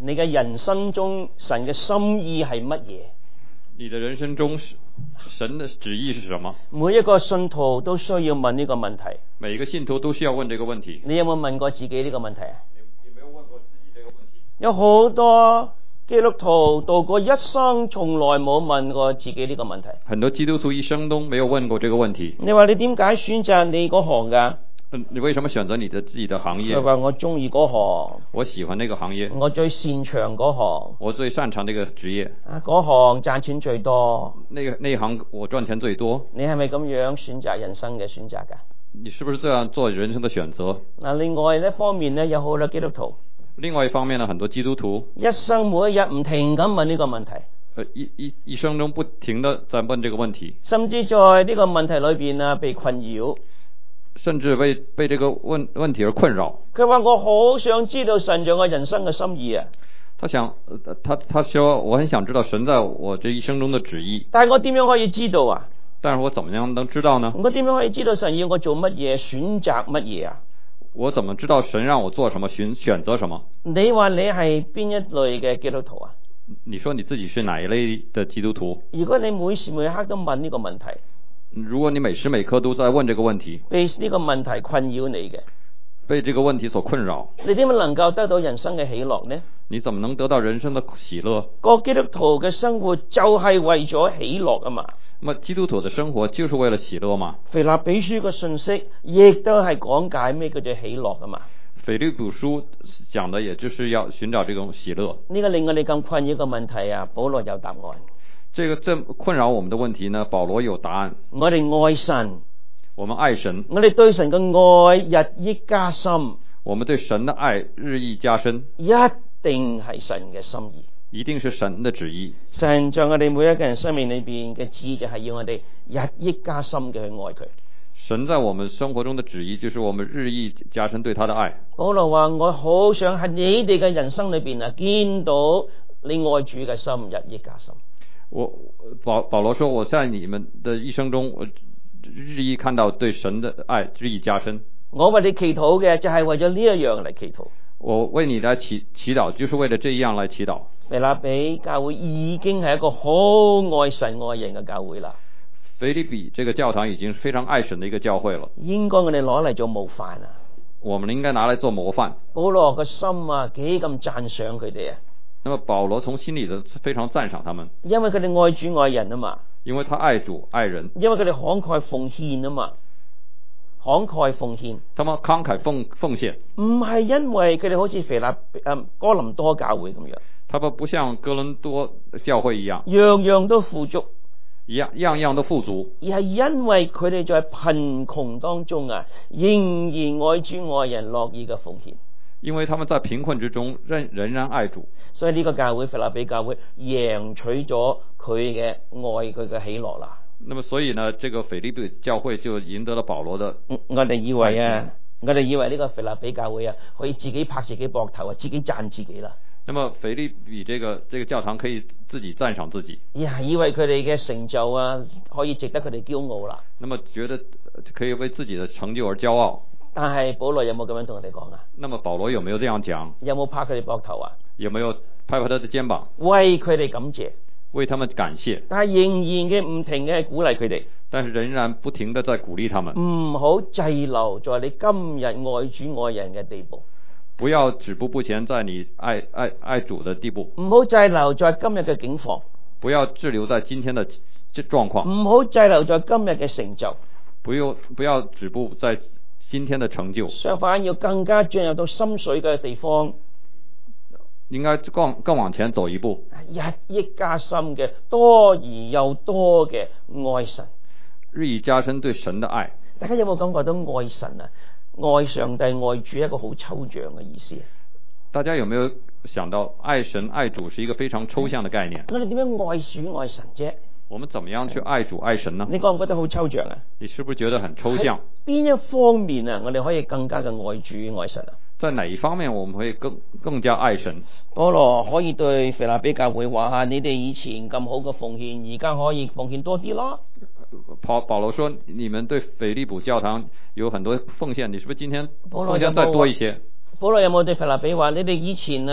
你嘅人生中神嘅心意係乜嘢？ 你的人生中神的旨意是什麼？ 每一個信徒都需要問呢個問題。 每一個信徒都需要問這個問題。 你有冇問過自己呢個問題啊？ 有沒有問過自己這個問題？ 有好多基督徒度過一生，從來冇問過自己呢個問題。 很多基督徒一生都沒有問過這個問題。 你話你點解選擇你嗰行㗎？ 你為什麼選擇你的自己的行業？ 佢話我中意嗰行， 我喜歡那個行業， 我最擅長嗰行， 我最擅長這個職業。 嗰行賺錢最多。 那一行我賺錢最多。 你係咪咁樣選擇人生嘅選擇㗎？ 你是不是這樣做人生的選擇？ 嗱，另外一方面咧，有好多基督徒。 另外一方面呢，很多基督徒一生每一日唔停咁問呢個問題。 一生中不停地在問這個問題， 甚至在呢個問題裏邊啊，被困擾。 甚至被這個問題而困擾。 佢話我好想知道神在我人生嘅心意啊！ 他說我很想知道神在我這一生中的旨意。 但係我點樣可以知道啊？ 但是我怎麼樣能知道呢？ 我點樣可以知道神要我做乜嘢，選擇乜嘢啊？ 我怎麼知道神讓我做什麼，選擇什麼？ 你話你係邊一類嘅基督徒啊？ 你說你自己是哪一類的基督徒？ 如果你每時每刻都問呢個問題， 如果你每時每刻都在問這個問題， 被呢個問題困擾你嘅， 被這個問題所困擾， 你點樣能夠得到人生嘅喜樂呢？ 你怎麼能得到人生的喜樂？ 個基督徒嘅生活就係為咗喜樂啊嘛。 那麼基督徒的生活就是為了喜樂嘛？ 腓立比書嘅信息亦都係講解咩叫做喜樂啊嘛。 腓立比書講的也就是要尋找這種喜樂。 呢個令我哋咁困擾嘅問題啊，保羅有答案。 這困擾我們的問題呢，保羅有答案。 我哋愛神， 我們愛神， 我哋對神嘅愛日益加深。 我們對神的愛日益加深， 一定係神嘅心意， 一定是神的旨意。 神在我哋每一個人生命裏邊嘅旨意就係要我哋日益加深嘅去愛佢。 神在我們生活中的旨意就是我們日益加深對他的愛。 保羅話：我好想喺你哋嘅人生裏邊啊，見到你愛主嘅心日益加深。 保羅說：我在你們的一生中，我日益看到對神的愛日益加深。 我為你祈禱嘅就係為咗呢一樣嚟祈禱。 我為你來祈禱，就是為了這樣來祈禱。 腓立比教會已經係一個好愛神愛人嘅教會啦。 腓立比這個教堂已經是非常愛神的一個教會了。 應該我哋攞嚟做模範啊！ 我們應該拿來做模範。 保羅個心啊，幾咁讚賞佢哋啊！ 那麼保羅從心裏的非常讚賞他們， 因為佢哋愛主愛人啊嘛。 因為他愛主愛人， 因為佢哋慷慨奉獻啊嘛。慷慨奉獻， 他們慷慨奉獻， 唔係因為佢哋好似哥林多教會咁樣， 他們不像哥林多教會一樣， 樣樣都富足， 樣樣都富足， 而係因為佢哋在貧窮當中啊，仍然愛主愛人，樂意嘅奉獻。 因為他們在貧困之中仍然愛主，所以呢個教會腓立比教會贏取咗佢嘅愛，佢嘅喜樂啦。 那麼所以呢，這個腓立比教會就贏得了保羅的。 我哋以為呢個腓立比教會啊，可以自己拍自己膊頭啊，自己讚自己啦。 那麼腓立比這個教堂可以自己讚賞自己， 以為佢哋嘅成就啊，可以值得佢哋驕傲啦。 那麼覺得可以為自己的成就而驕傲。 但係保羅有冇咁樣同佢哋講啊？ 那麼保羅有沒有這樣講？ 有冇拍佢哋膊頭啊？ 有沒有拍拍他的肩膀？ 為佢哋感謝， 為他們感謝。 但係仍然嘅唔停嘅鼓勵佢哋。 但是仍然不停地在鼓勵他們。 唔好滯留在你今日愛主愛人嘅地步。 不要止步不前，在你愛主的地步。 唔好滯留在今日嘅境況。 不要滯留在今天的狀況。 唔好滯留在今日嘅成就。 不要止步在今天的成就。 相反，要更加進入到深水嘅地方。 應該更往前走一步。 日益加深嘅多而又多嘅愛神。 日益加深對神的愛。 大家有冇感覺到愛神啊？愛上帝、愛主一個好抽象嘅意思。 大家有沒有想到愛神愛主是一個非常抽象的概念？ 我哋點樣愛主愛神啫？ 我們怎麼樣去愛主愛神呢？ 你覺唔覺得好抽象啊？ 你是不是覺得很抽象？ 邊一方面啊，我哋可以更加嘅愛主愛神啊？ 在哪一方面我們會更加愛神？ 保羅可以對腓立比教會話：你哋以前咁好嘅奉獻，而家可以奉獻多啲啦。 保羅說：你們對腓立比教堂有很多奉獻，你是不是今天奉獻再多一些？ 保羅有冇對腓立比話：你哋以前啊咁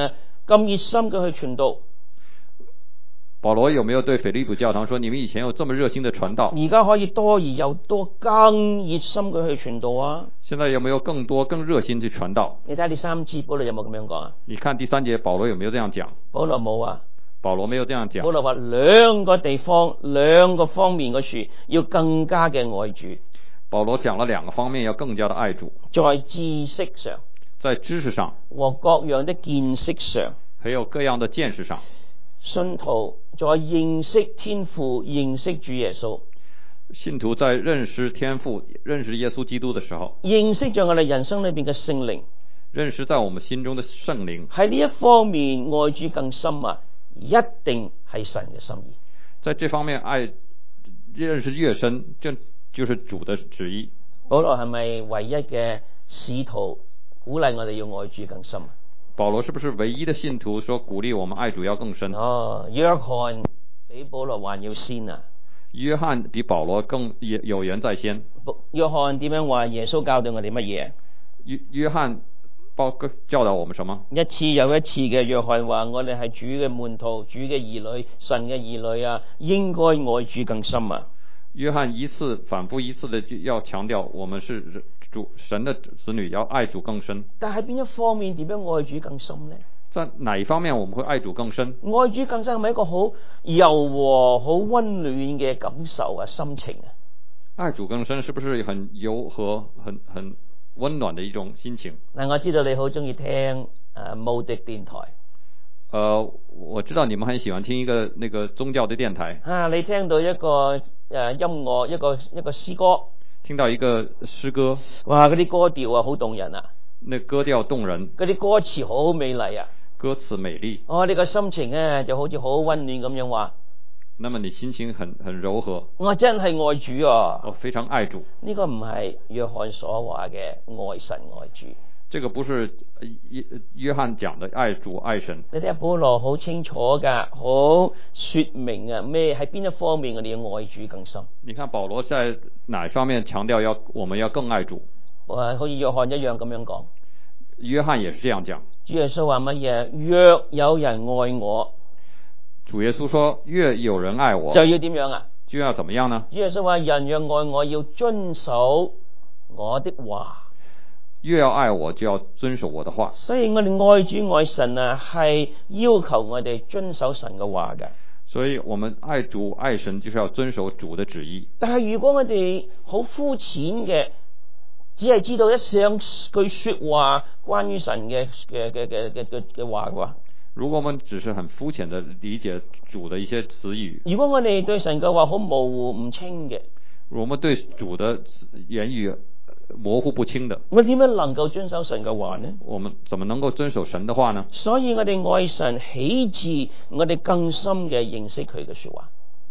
咁熱心嘅去傳道？ 保羅有沒有對腓利比教堂說，你們以前有這麼熱心的傳道， 而家可以多而又多，更熱心嘅去傳道啊！ 現在有沒有更多更熱心去傳道？ 你睇下第三節保羅有冇咁樣講啊？ 你看第3節保羅有沒有這樣講？ 保羅冇啊。 保羅沒有這樣講。 保羅話兩個地方、兩個方面嘅處要更加嘅愛主。 保羅講了2個方面要更加的愛主， 在知識上， 在知識上和各樣的見識上， 還有各樣的見識上， 信徒在認識天父、認識主耶穌， 信徒在認識天父、認識耶穌基督的時候， 認識在我哋人生裏邊嘅聖靈， 認識在我們心中的聖靈， 喺呢一方面愛主更深啊，一定係神嘅心意。 在這方面愛認識越深，這就是主的旨意。 保羅係咪唯一嘅使徒鼓勵我哋要愛主更深啊？ 保羅是不是唯一的信徒說鼓勵我們愛主要更深？ 約翰比保羅還要先啊！ 約翰比保羅更有言在先。 約翰點樣話耶穌教導我哋乜嘢？ 約翰教導我們什麼？ 一次又一次嘅約翰話我哋係主嘅門徒、主嘅兒女、神嘅兒女啊，應該愛主更深啊！ 約翰反覆一次的要強調我們是主神的子女，要愛主更深。 但係邊一方面點樣愛主更深呢？ 在哪一方面我們會愛主更深？ 愛主更深係咪一個好柔和、好溫暖嘅感受啊、心情啊？ 愛主更深是不是很柔和、很溫暖的一種心情？ 嗱，我知道你好中意聽慕迪電台。 我知道你們很喜歡聽一個那個宗教的電台。 你聽到一個音樂，一個詩歌， 聽到一個詩歌， 哇！嗰啲歌調啊，好動人啊！ 那歌調動人， 嗰啲歌詞好美麗啊！ 歌詞美麗。 你個心情咧就好似好溫暖咁樣話。 那麼你心情很柔和。 我真係愛主啊！ 我非常愛主。呢個唔係約翰所話嘅愛神愛主。 這個不是約翰講的愛主愛神。 你睇下保羅好清楚噶，好說明啊，咩喺邊一方面我哋要愛主更深。 你看保羅在哪方面強調我們要更愛主？ 好似約翰一樣咁樣講。 約翰也是這樣講。 主耶穌話乜嘢？若有人愛我， 主耶穌說若有人愛我， 就要點樣啊？ 就要怎麼樣呢？ 主耶穌話人若愛我，要遵守我的話。 越要愛我，就要遵守我的話。 所以我哋愛主愛神啊，係要求我哋遵守神嘅話嘅。 所以我們愛主愛神，就是要遵守主的旨意。 但係如果我哋好膚淺嘅，只係知道一兩句說話關於神嘅話嘅話， 如果我們只是很膚淺的理解主的一些詞語， 如果我哋對神嘅話好模糊唔清嘅， 我們對主的言語模糊不清的， 我點樣能夠遵守神嘅話呢？ 我們怎麼能夠遵守神的話呢？ 所以我哋愛神起自我哋更深嘅認識佢嘅說話。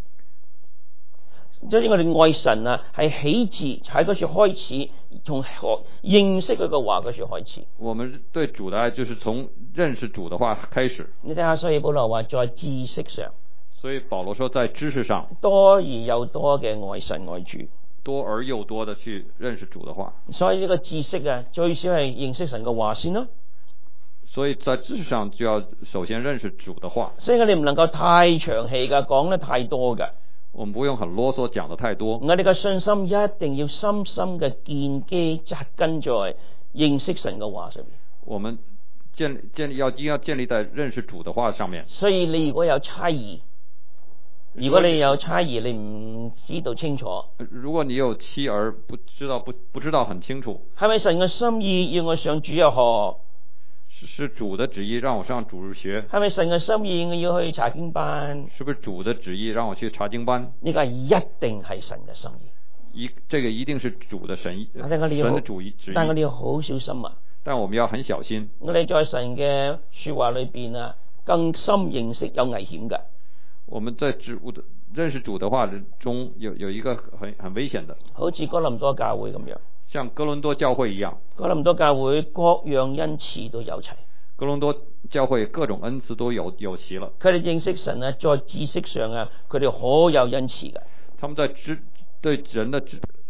所以我哋愛神啊，係起自喺嗰處開始，從認識佢嘅話嗰處開始。 我們對主的愛就是從認識主的話開始。 你睇下，所以保羅話在知識上， 所以保羅說在知識上多而又多嘅愛神愛主。 多而又多的去認識主的話， 所以呢個知識啊，最少係認識神嘅話先咯。 所以在知識上就要首先認識主的話。 所以我哋唔能夠太長氣噶，講得太多噶。 我們不用很囉嗦，講得太多。 我哋嘅信心一定要深深嘅建基扎根在認識神嘅話上面。 我們要建立在認識主的話上面。 所以你如果有猜疑，你唔知道清楚。 如果你有妻兒不知道很清楚， 係咪神嘅心意要我上主日學？ 是主的旨意讓我上主日學。 係咪神嘅心意我要去查經班？ 是不是主的旨意讓我去查經班？ 呢個係一定係神嘅心意。 這個一定是主的神的旨意。 但我哋要好小心啊！ 但我們要很小心。 我哋在神嘅說話裏邊啊，更深認識有危險嘅。 我們在認識主的話中有一個很危險的， 好似哥林多教會咁樣， 像哥倫多教會一樣。 哥林多教會各樣恩賜都有齊， 哥倫多教會各種恩賜都有齊了。 佢哋認識神啊，在知識上啊，佢哋好有恩賜嘅。 他們在對人的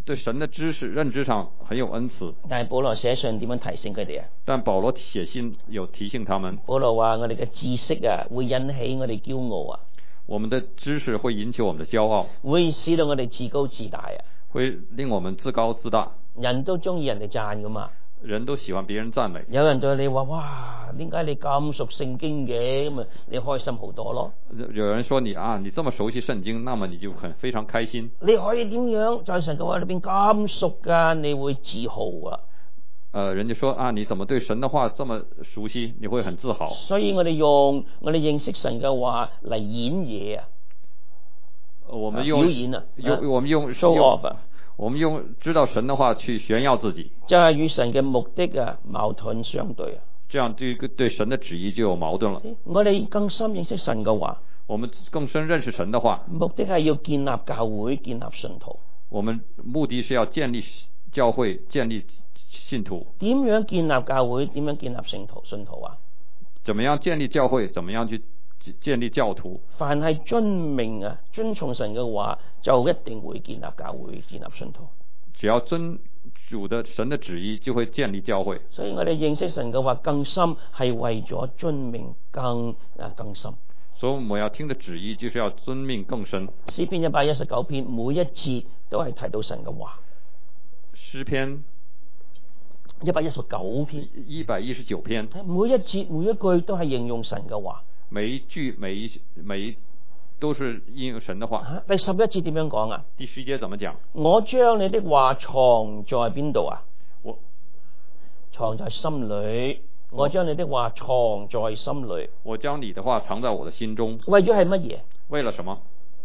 对神的知識認知上很有恩賜， 但係保羅寫信點樣提醒佢哋啊？ 但保羅寫信有提醒他們， 保羅話我哋嘅知識啊，會引起我哋驕傲啊， 我們的知識會引起我們的驕傲， 會使到我哋自高自大啊。 會令我們自高自大。 人都中意人哋讚噶嘛， 人都喜歡別人讚美。 有人對你話：哇，點解你咁熟聖經嘅？咁啊，你開心好多咯。 有人說你啊，你這麼熟悉聖經，那麼你就非常開心。 你可以點樣在神嘅話裏邊咁熟噶？你會自豪啊。 人家說啊，你怎麼對神的話這麼熟悉？你會很自豪。 所以我哋用我哋認識神嘅話嚟演嘢啊。 我們用表演啊， 我們用 show off 啊。 我們用知道神的話去炫耀自己， 就係與神嘅目的啊矛盾相對啊。 這樣對神的旨意就有矛盾了。 我哋更深認識神嘅話， 我們更深認識神的話， 目的係要建立教會、建立信徒。 我們目的是要建立教會、建立信徒。 點樣建立教會？點樣建立信徒啊？ 怎麼樣建立教會？怎麼樣去建立教徒？ 凡係遵命啊、遵從神嘅話，就一定會建立教會、建立信徒。 只要遵主的神的旨意，就會建立教會。 所以我哋認識神嘅話更深，係為咗遵命更深。 所以我們要聽的旨意，就是要遵命更深。 詩篇119篇每一節都係提到神嘅話。 詩篇 119篇 119篇， 每一節每一句都係應用神嘅話。 每一句每一都是應用神的話。 第11節點樣講啊？ 第11節怎麼講？ 我將你的話藏在邊度啊？ 我藏在心裏。我將你的話藏在心裏。 我將你的話藏在我的心中。 為咗係乜嘢？ 為了什麼？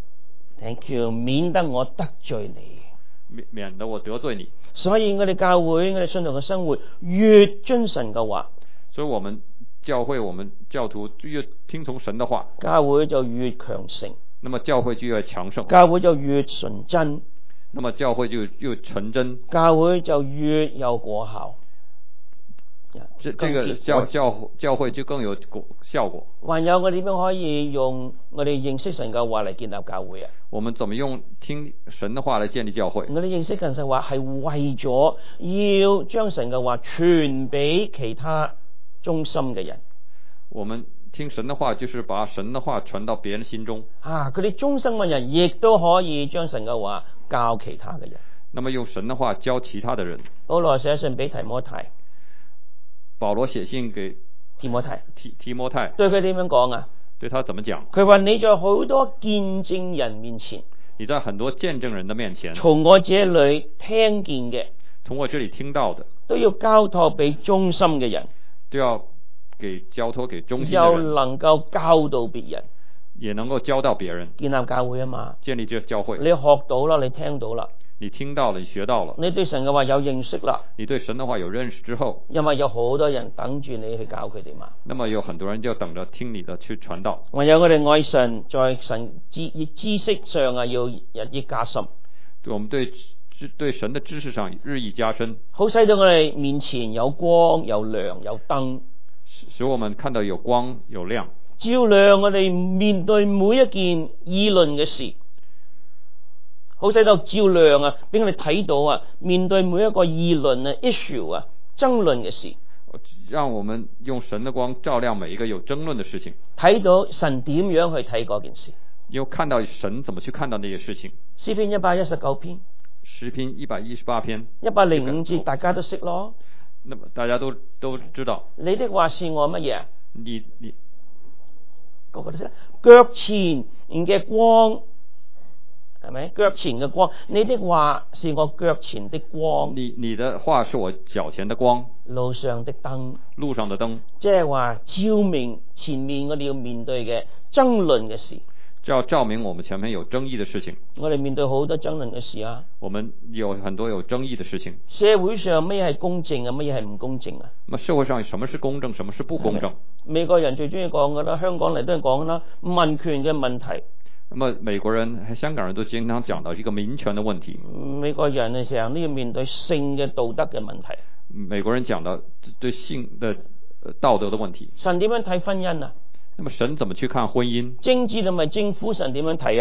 Thank you， 免得我得罪你。 免得我得罪你。 所以我哋教會、我哋信徒嘅生活越遵神嘅話， 所以我們教會、我們教徒越聽從神的話， 教會就越強盛。 那麼教會就越強盛， 教會就越純真。 那麼教會就越純真， 教會就越有果效。 這個教會就更有效果。 還有我哋點樣可以用我哋認識神嘅話嚟建立教會啊？ 我們怎麼用聽神的話來建立教會？ 我哋認識神嘅話係為咗要將神嘅話傳俾其他忠心嘅人。 我們聽神的話，就是把神的話傳到別人心中。 佢哋忠心嘅人亦都可以將神嘅話教其他嘅人。 那麼用神的話教其他的人。 保羅寫信俾提摩太。 保羅寫信給提摩太， 提摩太， 對佢點樣講啊？ 對他怎麼講？ 佢話你在好多見證人面前， 你在很多見證人的面前， 從我這裏聽見嘅， 從我這裏聽到的， 都要交託俾忠心嘅人， 都要交託給忠心嘅人， 又能夠教導別人， 也能夠教導別人， 建立教會啊嘛， 建立這教會。 你學到啦，你聽到啦。 你聽到了，你學到了， 你對神嘅話有認識啦。 你對神的話有認識之後， 因為有好多人等住你去教佢哋嘛。 那麼有很多人就等着聽你的去傳道。 還有我哋愛神，在神知識上啊，要日益加深。 我們對神的知識上日益加深， 好使到我哋面前有光、有亮、有燈， 使我們看到有光有亮， 照亮我哋面對每一件議論嘅事。好使到照亮啊，俾我哋睇到啊，面對每一個議論啊 issue 啊爭論嘅事， 讓我們用神的光照亮每一個有爭論的事情， 睇到神點樣去睇嗰件事， 又看到神怎麼去看到那些事情。 詩篇119篇， 詩篇118篇 105節大家都識咯。 那麼大家都知道。 你的話是我乜嘢？ 你個個都識。腳前嘅光。係咪腳前嘅光？你的話是我腳前的光。 你的話是我腳前的光， 路上的燈。 路上的燈， 即係話照明前面我哋要面對嘅爭論嘅事。 照明我們前面有爭議的事情。 我哋面對好多爭論嘅事啊。 我們有很多有爭議的事情。 社會上乜嘢係公正啊？乜嘢係唔公正啊？ 咁社會上什麼是公正，什麼是不公正？ 美國人最中意講㗎啦，香港嚟都係講啦，民權嘅問題。 那麼美國人、香港人都經常講到一個民權的問題。 美國人嘅時候都要面對性嘅道德嘅問題。 美國人講到對性的道德的問題。 神點樣睇婚姻啊？ 那麼神怎麼去看婚姻？ 政治同埋政府神點樣睇啊？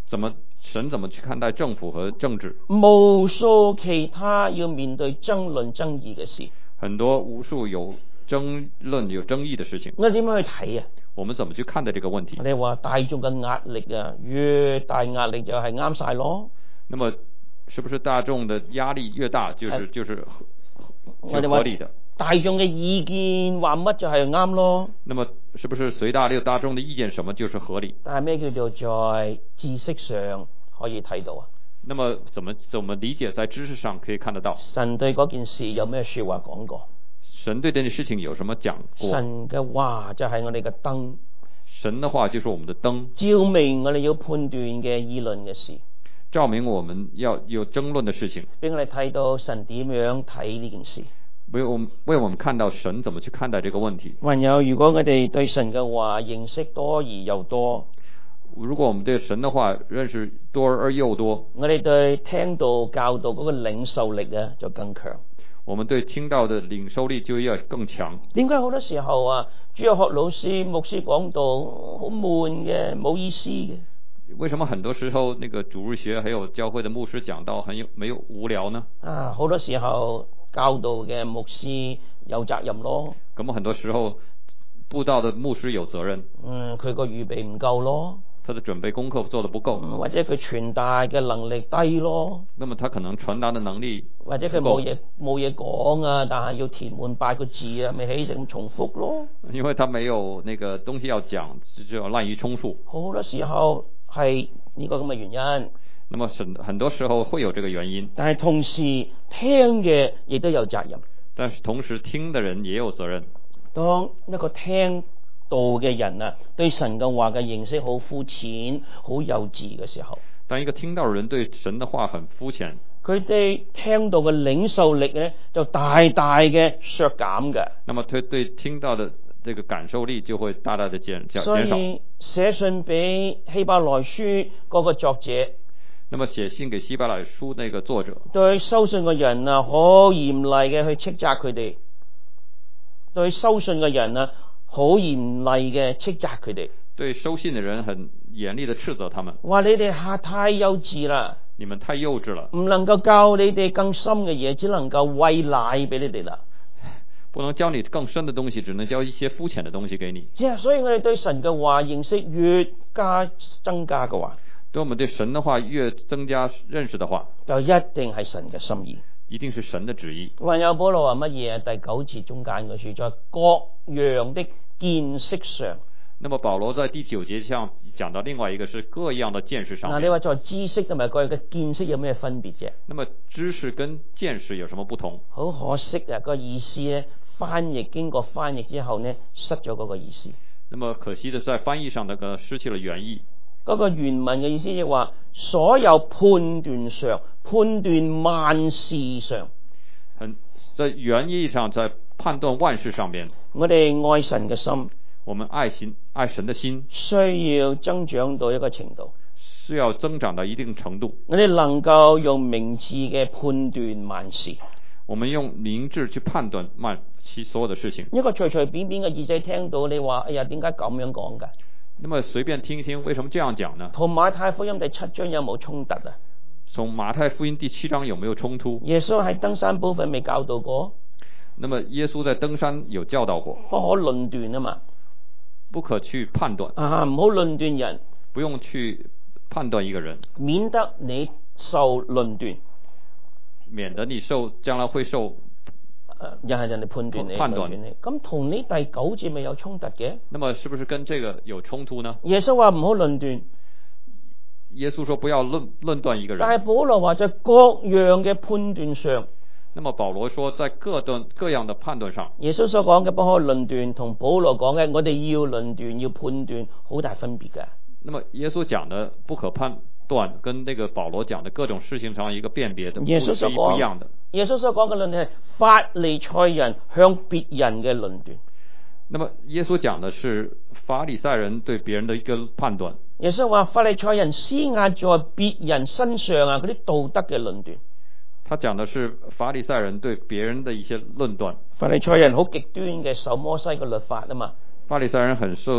神怎么去看待政府和政治？ 無數其他要面對爭論爭議嘅事， 很多無數有爭論有爭議的事情， 我哋點樣去睇啊？ 我們怎麼去看待這個問題我？哋話大眾嘅壓力啊，越大壓力就係啱晒咯。 那麼是不是大眾的壓力越大，就是合理的？ 大眾嘅意見話乜就係啱咯。 那麼是不是隨大眾的意見什麼就是合理？ 但係咩叫做在知識上可以睇到啊？ 那麼怎麼理解在知識上可以看得到？ 神對嗰件事有咩說話講過？ 神對這件事情有什麼講過？ 神嘅話就係我哋嘅燈， 神的話就是我們的燈， 照明我哋要判斷嘅議論嘅事， 照明我們要有爭論的事情， 俾我哋睇到神點樣睇呢件事。 為我們看到神怎麼去看待這個問題。 還有，如果我哋對神嘅話認識多而又多， 如果我們對神的話認識多而又多， 我哋對聽道教導嗰個領受力啊就更強。 我們對聽道的領受力就要更強。 點解好多時候啊，主日學老師、牧師講道好悶嘅，冇意思嘅？ 為什麼很多時候那個主日學還有教會的牧師講道沒有無聊呢？ 啊，好多時候教導嘅牧師有責任咯。 咁很多時候布道的牧師有責任。 佢個預備唔夠咯。 他的準備功課做得不夠， 或者佢傳達嘅能力低咯。 那麼他可能傳達的能力或者佢冇嘢講啊，但係要填滿8個字啊，咪起成重複咯。 因為他沒有那個東西要講，就濫竽充數。 好多時候係呢個咁嘅原因。 那麼很多時候會有這個原因。 但係同時聽嘅亦都有責任。 但是同時聽的人也有責任。 當一個聽道嘅人啊，對神嘅話嘅認識好膚淺、好幼稚嘅時候， 當一個聽道的人對神的話很膚淺， 佢哋聽道嘅領受力咧就大大嘅削減嘅。 那麼佢對聽道的這個感受力就會大大的減少。 所以寫信俾希伯來書嗰個作者， 那麼寫信給希伯來書那個作者， 對收信嘅人啊，好嚴厲嘅去斥責佢哋；對收信嘅人啊，好嚴厲嘅斥責佢哋。 對收信的人很嚴厲的斥責他們， 話你哋太幼稚啦， 你們太幼稚了， 唔能夠教你哋更深嘅嘢，只能夠餵奶俾你哋啦。 不能教你更深的東西，只能教一些膚淺的東西給你。 所以我哋對神嘅話認識越增加嘅話， 對我們對神的話越增加認識的話， 就一定係神嘅心意， 一定是神的旨意。 還有保羅話乜嘢？第9節中間嗰處，在各樣的見識上。 那麼保羅在第9節上講到另外一個是各樣的見識上面。 你話在知識同埋各樣嘅見識有咩分別啫？ 那麼知識跟見識有什麼不同？ 好可惜啊！個意思咧，經過翻譯之後呢，失咗嗰個意思。 那麼可惜的在翻譯上失去了原意。 嗰個原文嘅意思即係話，所有判斷上、判斷萬事上， 在原意上，在判斷萬事上邊， 我哋愛神嘅心， 我們愛神的心需要增長到一個程度， 需要增長到一定程度。 我哋能夠用明智嘅判斷萬事。 我們用明智去判斷所有的事情。 一個隨隨便便嘅耳仔聽到你話，哎呀，點解咁樣講㗎？ 那麼隨便聽一聽，為什麼這樣講呢？ 同馬太福音第7章有冇衝突啊？ 從馬太福音第7章有沒有衝突？ 耶穌喺登山寶訓未教導過？ 那麼耶穌在登山有教導過， 不可論斷啊嘛， 不可去判斷啊，唔好論斷人， 不用去判斷一個人， 免得你受論斷， 免得你將來會受。 又係人哋判斷你，咁同你第9節咪有衝突嘅？ 那麼是不是跟這個有衝突呢？ 耶穌話唔好論斷， 耶穌說不要論斷一個人。 但係保羅話在各樣嘅判斷上， 那麼保羅說在各樣的判斷上， 耶穌所講嘅不可論斷同保羅講嘅我哋要論斷要判斷好大分別嘅。 那麼耶穌講的不可判斷跟那個保羅講的各種事情上一個辨別的耶穌所講不一樣的。 耶穌所講嘅論斷係法利賽人向別人嘅論斷。 那麼耶穌講的是法利賽人對別人的一個判斷。 耶穌話法利賽人施壓在別人身上啊，嗰啲道德嘅論斷。 他講的是法利賽人對別人的一些論斷。 法利賽人好極端嘅守摩西嘅律法啊嘛。 法利賽人很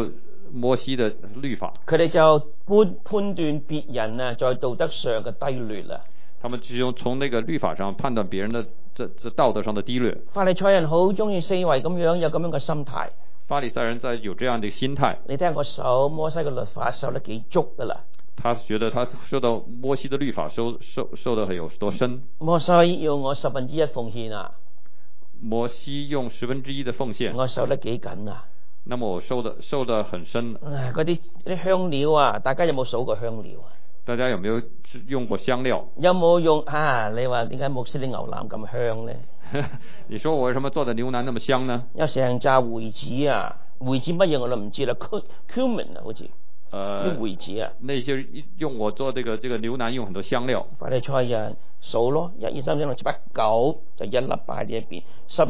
摩西的律法， 佢哋就判斷別人啊在道德上嘅低劣啦。 他們就從那個律法上判斷別人的這道德上的低劣。 法利賽人好中意四圍咁樣有咁樣嘅心態。 法利賽人在有這樣的心態。 你睇下我守摩西嘅律法守得幾足噶啦。 他覺得他受到摩西的律法受得有多深。 摩西要我1/10奉獻啊。 摩西用1/10的奉獻。 我守得幾緊啊。 那麼我受得很深。 嗰啲香料啊，大家有冇數過香料啊？ 大家有沒有用過香料？ 有冇用啊？你話點解牧師啲牛腩咁香呢？ 你說我為什麼做的牛腩那麼香呢？ 有成扎梅子啊，梅子乜嘢我都唔知啦 ，cumin 啊好似。啲梅子啊。 那些用我做這個牛腩用很多香料。法利賽人數咯，1、2、3、4、5、6、7、8、9就一粒擺喺呢一邊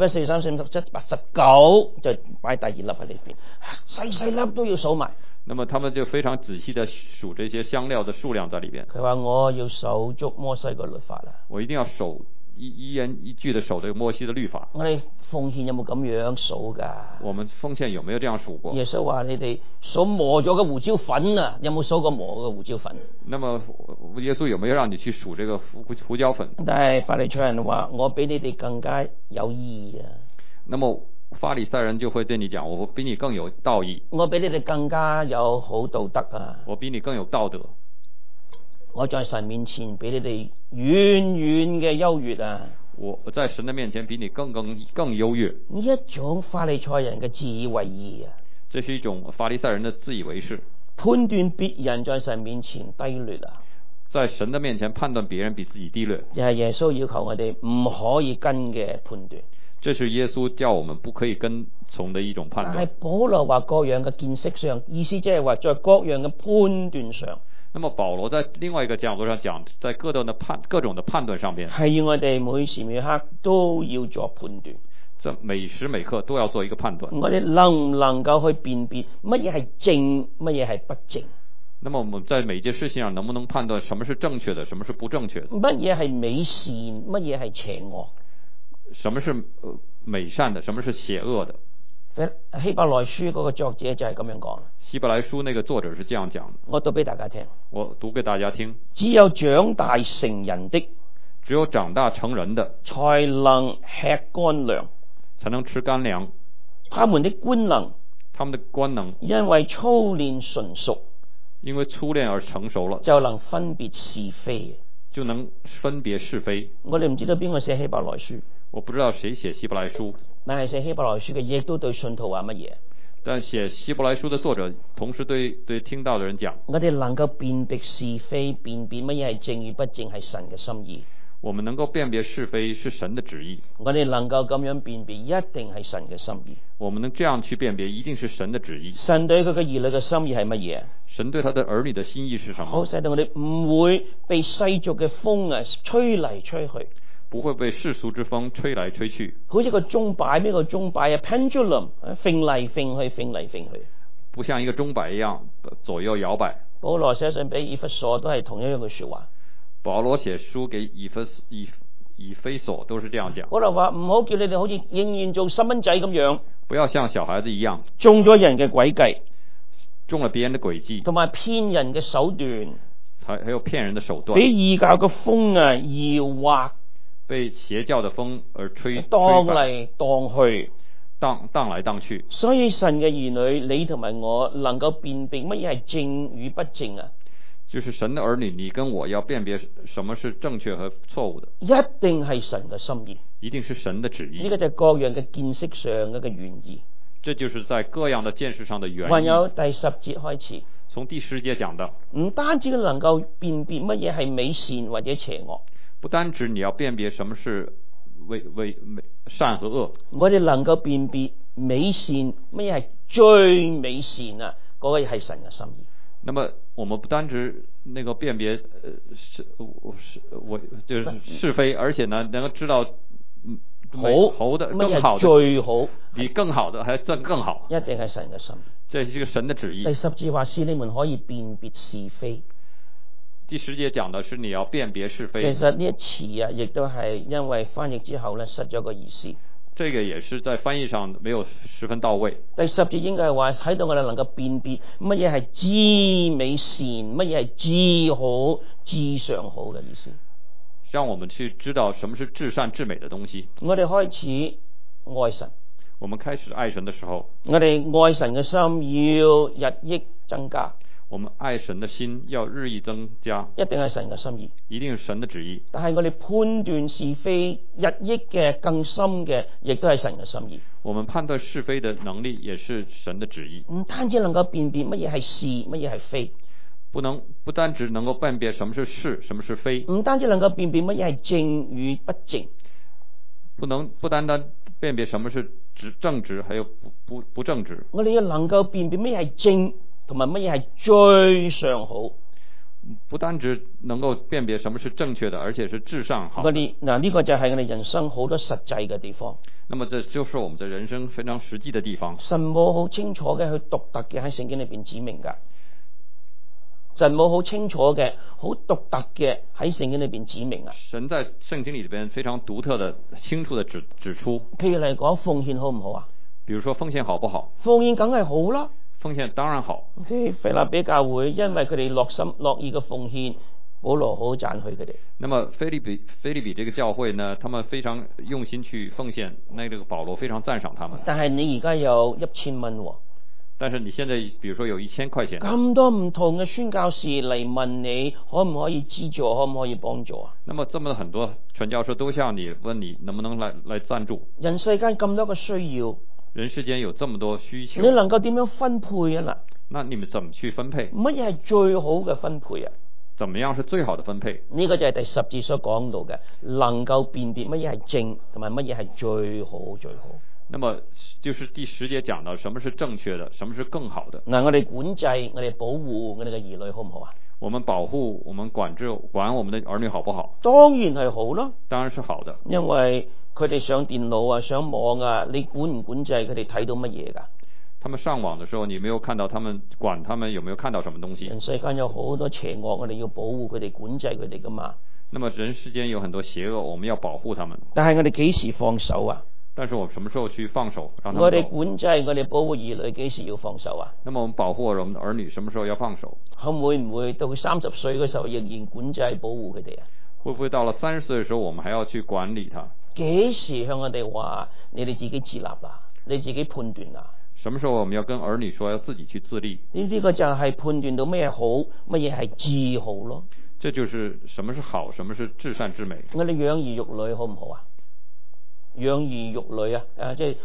，11、14、15、16、17、18、19就擺第二粒喺呢邊，細粒都要數埋。 那麼他們就非常仔細地數這些香料的數量在裏邊。 佢話我要守足摩西嘅律法啦。 我一定要守一言一句地守這個摩西的律法。 我哋奉獻有冇咁樣數㗎？ 我們奉獻有沒有這樣數過？ 耶穌話你哋數磨咗嘅胡椒粉啊，有冇數過磨嘅胡椒粉？ 那麼耶穌有沒有讓你去數這個胡椒粉？ 但係法利賽人話我比你哋更加有義啊。 那麼法利賽人就會對你講，我比你更有道義。 我比你哋更加有好道德啊。 我比你更有道德。 我在神面前比你哋遠遠嘅優越啊。 我在神的面前比你更優越。 呢一種法利賽人嘅自以為義啊。 這是一種法利賽人的自以為是。 判斷別人在神面前低劣啊。 在神的面前判斷別人比自己低劣。 就係耶穌要求我哋唔可以跟嘅判斷。 這是耶穌叫我們不可以跟從的一種判斷。 但係保羅話各樣嘅見識上，意思即係話在各樣嘅判斷上。 那麼保羅在另外一個角度上講，在各種的判斷上邊， 係要我哋每時每刻都要做判斷。 在每時每刻都要做一個判斷。 我哋能唔能夠去辨別乜嘢係正，乜嘢係不正？ 那麼我們在每件事情上能不能判斷什麼是正確的，什麼是不正確的？ 乜嘢係美善，乜嘢係邪惡？ 什麼是美善的，什麼是邪惡的？ 希伯來書嗰個作者就係咁樣講。 希伯來書那個作者是這樣講的。 我讀俾大家聽。 我讀給大家聽。 只有長大成人的， 只有長大成人的， 才能吃乾糧， 才能吃乾糧。 他們的官能，因為操練純熟， 因為操練而成熟了， 就能分別是非。 就能分別是非。 我哋唔知道邊個寫希伯來書。 我不知道誰寫希伯來書。 但係寫希伯來書嘅亦都對信徒話乜嘢？ 但寫希伯來書的作者同時對聽到的人講， 我哋能夠辨別是非，辨別乜嘢係正與不正，係神嘅心意。 我們能夠辨別是非是神的旨意。 我哋能夠咁樣辨別，一定係神嘅心意。 我們能這樣去辨別，一定是神的旨意。 神對佢嘅兒女嘅心意係乜嘢？ 神對他的兒女的心意是什麼？ 好使到我哋唔會被世俗嘅風啊吹嚟吹去。 不會被世俗之風吹來吹去。 好似個鐘擺，咩個鐘擺啊 ？pendulum， 揈嚟揈去，揈嚟揈去。 不像一個鐘擺一樣左右搖擺。 保羅寫信俾以弗所都係同一樣嘅說話。 保羅寫書給以非所都是這樣講。 保羅話唔好叫你哋好似仍然做細蚊仔咁樣。 不要像小孩子一樣。 中咗人嘅詭計。 中了別人的詭計。同埋騙人嘅手段。 還有騙人的手段。 俾異教嘅風啊搖惑。 被邪教的風而吹蕩嚟蕩去， 蕩來蕩去。 所以神嘅兒女，你同埋我能夠辨別乜嘢係正與不正啊？ 就是神的兒女，你跟我要辨別什麼是正確和錯誤的。 一定係神嘅心意， 一定是神的旨意。 呢個就係各樣嘅見識上嘅原意。 這就是在各樣的見識上的原意。 還有第10節開始， 從第10節講的， 唔單止能夠辨別乜嘢係美善或者邪惡。 不單止你要辨別什麼是善和惡， 我哋能夠辨別美善乜嘢係最美善啊？嗰個係神嘅心意。 那麼我們不單止那個辨別就是是非，而且呢能夠知道好的更好的最好， 比更好的還更好， 一定係神嘅心意。 這是一個神的旨意。 第10節話使你們可以辨別是非。 第10節講的是你要辨別是非。 其實呢一詞啊，亦都係因為翻譯之後咧失咗個意思。 這個也是在翻譯上沒有十分到位。 第10節應該係話使到我哋能夠辨別乜嘢係至美善，乜嘢係至好、至上好嘅意思。 讓我們去知道什麼是至善至美的東西。 我哋開始愛神， 我們開始愛神的時候， 我哋愛神嘅心要日益增加。 我們愛神的心要日益增加， 一定係神嘅心意， 一定是神的旨意。 但係我哋判斷是非日益嘅更深嘅，亦都係神嘅心意。 我們判斷是非的能力也是神的旨意。 唔單止能夠辨別乜嘢係是，乜嘢係非， 不單只能夠辨別什麼是是，什麼是非， 唔單止能夠辨別乜嘢係正與不正， 不單單辨別什麼是正直，還有不正直。 我哋要能夠辨別乜嘢係正，同埋乜嘢係最上好。 不單只能夠辨別什麼是正確的，而且是至上好。 呢個就係我哋人生好多實際嘅地方。 那麼這就是我們的人生非常實際的地方。 神冇好清楚嘅去獨特嘅喺聖經裏邊指明㗎。神冇好清楚嘅、好獨特嘅喺聖經裏邊指明啊。 神在聖經裏邊非常獨特的、清楚的指出。 譬如嚟講，奉獻好唔好啊？ 比如說奉獻好不好？ 奉獻梗係好啦。 奉獻當然好。 腓立比教會因為佢哋樂意嘅奉獻，保羅好讚許佢哋。 那麼腓立比這個教會呢，他們非常用心去奉獻，那這個保羅非常讚賞他們。 但係你而家有1000蚊喎。 但是你現在比如說有1000塊錢， 咁多唔同嘅宣教士嚟問你可唔可以資助，可唔可以幫助啊？ 那麼這麼很多傳教士都向你問你能不能來贊助。 人世間咁多個需要， 人世間有這麼多需求， 你能夠點樣分配啊？嗱， 那你們怎麼去分配？ 乜嘢係最好嘅分配啊？ 怎麼樣是最好的分配？ 呢個就係第10節所講到嘅，能夠辨別乜嘢係正，同埋乜嘢係最好最好。 那麼就是第10節講到什麼是正確的，什麼是更好的。 嗱，我哋管制，我哋保護我哋嘅兒女好唔好啊？ 我們保護，我們管我們的兒女好不好？ 當然係好咯， 當然是好的。 因為佢哋上電腦啊、上網啊，你管唔管制佢哋睇到乜嘢㗎？ 他們上網的時候，你沒有看到他們管他們有沒有看到什麼東西？ 人世間有好多邪惡，我哋要保護佢哋、管制佢哋㗎嘛。 那麼人世間有很多邪惡，我們要保護他們。 但係我哋幾時放手啊？ 但是我什麼時候去放手？讓他們我哋管制，我哋保護兒女，幾時要放手啊？ 那麼我們保護我們的兒女，什麼時候要放手？ 會唔會到佢30歲嘅時候仍然管制保護佢哋啊？ 會不會到了30歲嘅時候，我們還要去管理他？ 幾時向我哋話你哋自己自立啦？你自己判斷啦？ 什麼時候我們要跟兒女說要自己去自立？ 呢個就係判斷到咩好，乜嘢係至好咯。 這就是什麼是好，什麼是至善至美。 我哋養兒育女好唔好啊？養兒育女啊，即係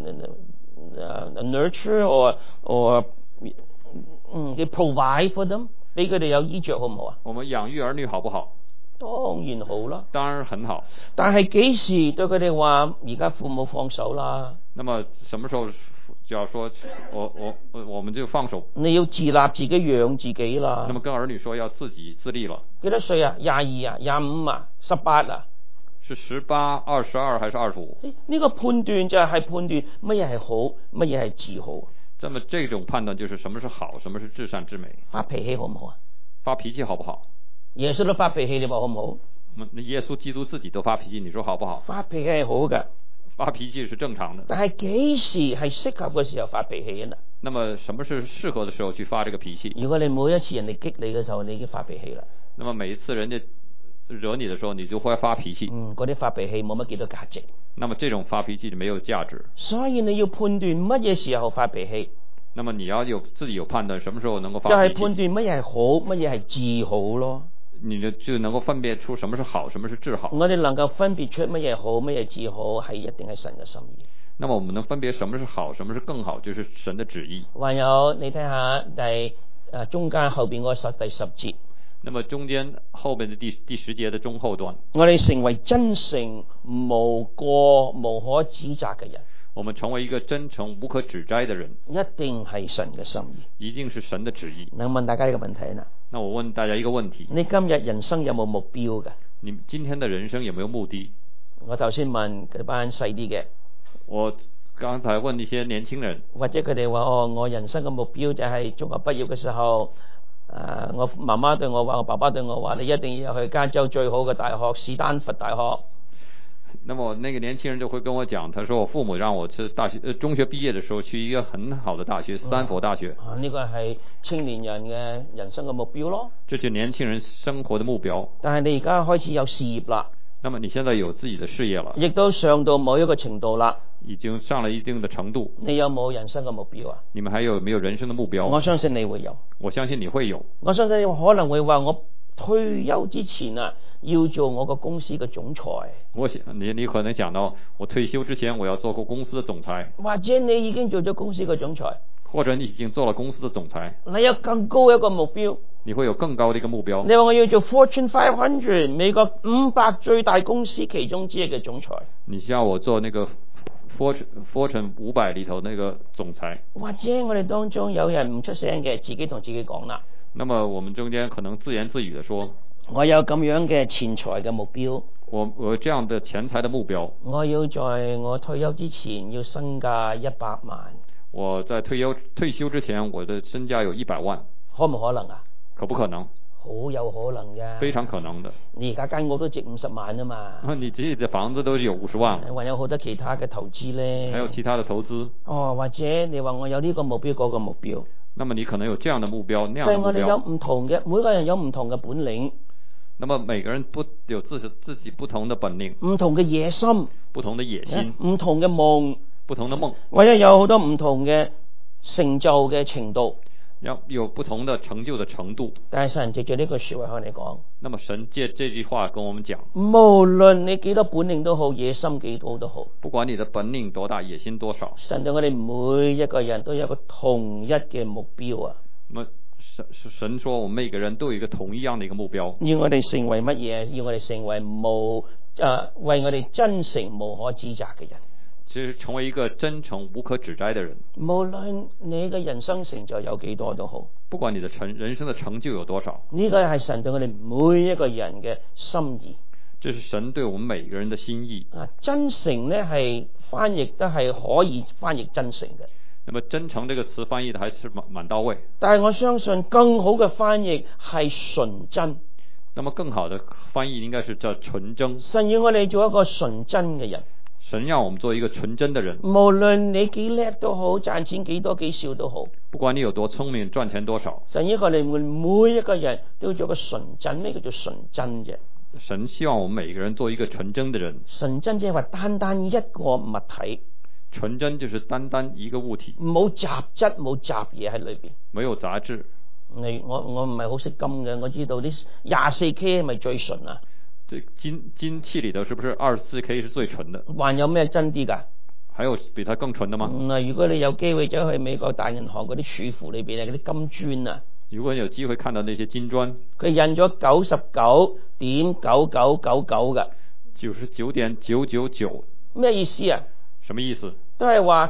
nurture or provide for them， 俾佢哋有衣着好唔好啊？ 我們養育兒女好不好？ 當然好啦， 當然很好。 但係幾時對佢哋話而家父母放手啦？ 那麼什麼時候就要說我們就放手？ 你要自立自己養自己啦。 那麼跟兒女說要自己自立了。 幾多歲啊？22啊？25啊？18啊？ 是18、22還是25？ 呢個判斷就係判斷乜嘢係好，乜嘢係至好。 這麼這種判斷就是什麼是好，什麼是至善至美。 發脾氣好唔好啊？ 發脾氣好不好？ 耶穌都發脾氣，你話好唔好？ 耶穌基督自己都發脾氣，你說好不好？ 發脾氣係好嘅， 發脾氣是正常的。 但係幾時係適合嘅時候發脾氣啊？ 那麼什麼是適合的時候去發這個脾氣？ 如果你每一次人哋激你嘅時候，你已經發脾氣啦。 那麼每一次人家惹你的時候，你就會發脾氣。 嗰啲發脾氣冇乜幾多價值。 那麼這種發脾氣就沒有價值。 所以你要判斷乜嘢時候發脾氣。 那麼你要自己有判斷，什麼時候能夠發脾氣。 就係判斷乜嘢係好，乜嘢係至好咯。 你就能夠分別出什麼是好，什麼是至好。 我哋能夠分別出乜嘢好，乜嘢至好，係一定係神嘅心意。 那麼我們能分別什麼是好，什麼是更好，就是神的旨意。 還有你睇下中間後邊嗰第10節。 那麼中間後邊的第10節的中後段， 我哋成為真誠無過無可指責嘅人。 我們成為一個真誠無可指摘的人， 一定係神嘅心意， 一定是神的旨意。 能問大家一個問題啦？ 那我問大家一個問題：你今日人生有冇目標嘅？ 你今天的人生有沒有目的？ 我頭先問嗰班細啲嘅， 我剛才問一些年輕人， 或者佢哋話我人生嘅目標就係中學畢業嘅時候，我媽媽對我話，我爸爸對我話，你一定要去加州最好嘅大學，史丹佛大學。 那麼那個年輕人就會跟我講，他說我父母讓我是中學畢業的時候去一個很好的大學，斯坦福大學。 呢個係青年人嘅人生嘅目標咯。 這就年輕人生活的目標。 但係你而家開始有事業啦， 那麼你現在有自己的事業了， 亦都上到某一個程度啦， 已經上了一定的程度。 你有冇人生嘅目標啊？ 你們還有沒有人生的目標？ 我相信你會有。 我相信你會有。 我相信你可能會話我退休之前啊，要做我個公司嘅總裁。 我想你可能想到我退休之前我要做個公司的總裁， 或者你已經做咗公司嘅總裁， 或者你已經做了公司的總裁， 你有更高一個目標， 你會有更高的一個目標。 你話我要做 Fortune 500美國500最大公司其中之一嘅總裁， 你需要我做那個 Fortune 500裏頭那個總裁。 或者我哋當中有人唔出聲嘅，自己同自己講啦。 那麼我們中間可能自言自語地說， 我有咁樣嘅錢財嘅目標， 我有這樣的錢財的目標， 我要在我退休之前要身價100萬。 我在退休之前我的身價有100萬， 可唔可能啊？ 可不可能？ 好有可能嘅， 非常可能的。 你而家間屋都值50萬啊嘛， 你自己的房子都有50萬， 還有好多其他嘅投資咧， 還有其他的投資。 或者你話我有呢個目標嗰個目標， 那麼你可能有這樣的目標，那樣的目標。 但係我哋有唔同嘅，每個人有唔同嘅本領。 那麼每個人有自己不同的本領， 唔同嘅野心， 不同的野心， 唔同嘅夢， 不同的夢， 或者有好多唔同嘅成就嘅程度， 要有不同的成就的程度。 但係神藉住呢句說話向你講， 那麼神借這句話跟我們講， 無論你幾多本領都好，野心幾高都好， 不管你的本領多大，野心多少， 神對我哋每一個人都有一個同一嘅目標啊。 那麼神說我們每個人都有一個同一樣的一個目標， 要我哋成為乜嘢？要我哋成為為我哋真誠無可指責嘅人。 其實成為一個真誠無可指摘的人。 無論你嘅人生成就有幾多都好， 不管你的人生的成就有多少， 呢個係神對我哋每一個人嘅心意。 這是神對我們每個人的心意。 真誠呢係翻譯都係可以翻譯真誠嘅。 那麼真誠這個詞翻譯的還是蠻到位。 但係我相信更好嘅翻譯係純真。 那麼更好的翻譯應該是叫純真。 神要我哋做一個純真嘅人。 神讓我們做一個純真的人。 無論你幾叻都好，賺錢幾多幾少都好。 不管你有多聰明，賺錢多少。 神要我哋每一個人都要做一個純真。咩叫做純真啫？ 神希望我們每個人做一個純真的人。 純真即係話單單一個物體。 純真就是單單一個物體， 冇雜質冇雜嘢喺裏邊， 沒有雜質。 我唔係好識金嘅，我知道啲24K 係咪最純啊？ 這金器裏頭是不是24K 是最純的？ 還有咩真啲㗎？ 還有比它更純的嗎？ 如果你有機會走去美國大銀行嗰啲儲庫裏邊嗰啲金磚啊， 如果你有機會看到那些金磚， 佢印咗99.9999㗎 ，99.999， 咩意思啊？ 什麼意思？ 都係話